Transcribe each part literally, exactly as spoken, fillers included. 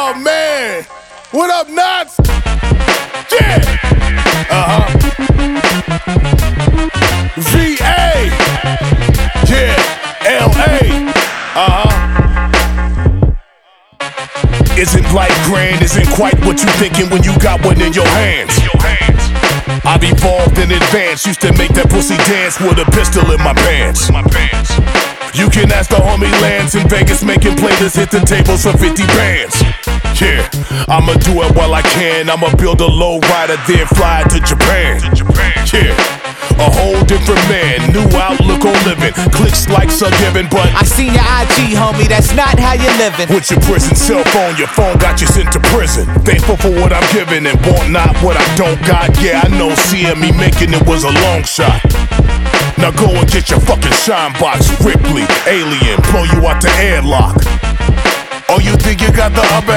Oh man, what up, Knots? Yeah. Uh huh. V A. Yeah. L A. Uh huh. Isn't life grand? Isn't quite what you thinking when you got one in your hands. I've evolved in advance. Used to make that pussy dance with a pistol in my pants. You can ask the homie Lance in Vegas, making players hit the tables for fifty bands. Yeah, I'ma do it while I can. I'ma build a low rider, then fly to Japan. Yeah, a whole different man, new outlook on living. Clicks like a given, but I seen your I G, homie, that's not how you living. With your prison cell phone, your phone got you sent to prison. Thankful for what I'm giving and want not what I don't got. Yeah, I know seeing me making it was a long shot. Now go and get your fucking shine box, Ripley, alien, blow you out the airlock. Oh, you think you got the upper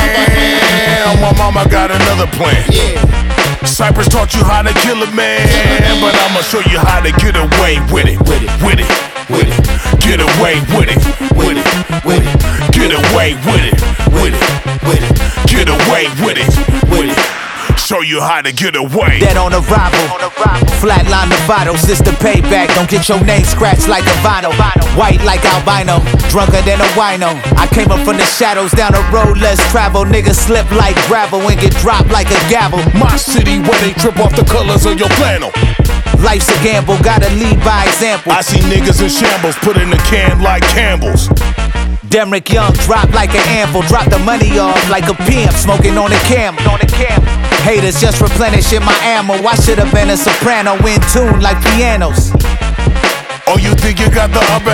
hand? My mama got another plan. Cypress taught you how to kill a man, but I'ma show you how to get away with it, with it, with it, with it. Get away with it, with it, with it. Get away with it, with it, with it. Get away with it, with it. Show you how to get away. Dead on arrival, flatline the vital. Sister payback, don't get your name scratched like a vinyl. White like albino, drunker than a wino. I came up from the shadows, down the road less travel. Niggas slip like gravel and get dropped like a gavel. My city where they trip off the colors of your flannel. Life's a gamble, gotta lead by example. I see niggas in shambles, put in a can like Campbell's. Derrick Young drop like an anvil, drop the money off like a pimp, smoking on a camel. On a camel. Haters just replenishing my ammo. I should've been a soprano, in tune like pianos. Oh, you think you got the upper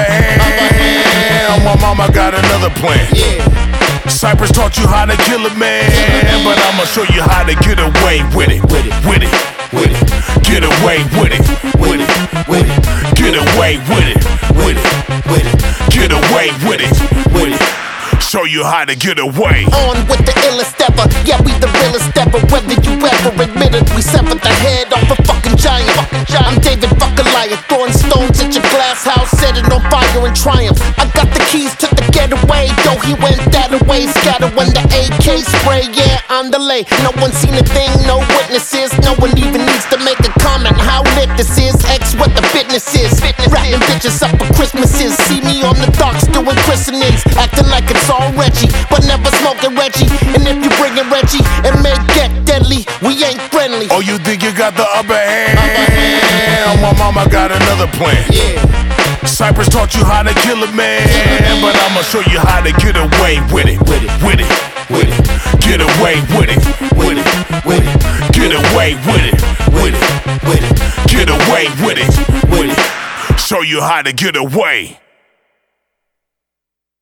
hand? My mama got another plan. Cypress taught you how to kill a man, but I'ma show you how to get away with it, with it, with it, with it. Get away with it, with it, with it. Get away with it, with it, with it. Get away with it, with it. Show you how to get away. On with the illest ever, yeah, we the realest ever. Whether you ever admit it, we severed the head off a fucking giant. Fucking giant. I'm David fucking Lion, throwing stones at your glass house, set it on fire in triumph. I got the keys to the getaway, though he went that away. Scatter when the A K spray, yeah, on delay. No one seen a thing, no witnesses. No one even needs to make a comment how lit this is. X what the fitness is. Rapping bitches up for Christmases. See me on the docks doing christenings, acting like it's all Reggie, but never smoking Reggie. And if you bringin' Reggie, it may get deadly. We ain't friendly. Oh, you think you got the upper hand? Upper hand. My mama got another plan. Yeah. Cypress taught you how to kill a man, but I'ma show you how to get away with it, with it, with it, with it. Get away with it, with it, with it. Get away with it, with it, with it. Get away with it, with it. Show you how to get away.